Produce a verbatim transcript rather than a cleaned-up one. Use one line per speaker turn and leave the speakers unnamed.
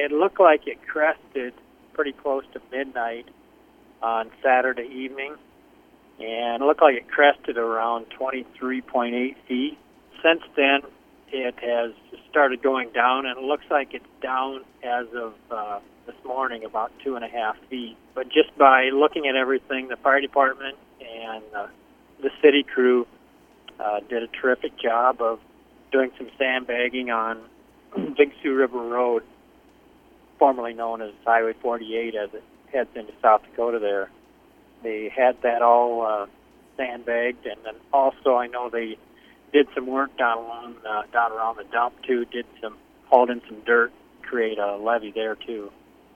it looked like it crested pretty close to midnight on Saturday evening, and it looked like it crested around twenty-three point eight feet. Since then, it has started going down, and it looks like it's down as of uh, this morning about two and a half feet. But just by looking at everything, the fire department and uh, the city crew uh, did a terrific job of doing some sandbagging on Big Sioux River Road, formerly known as Highway forty-eight, as it heads into South Dakota there. They had that all uh, sandbagged, and then also I know they did some work down along uh, down around the dump too. Did some hauled in some dirt, create a levee there too.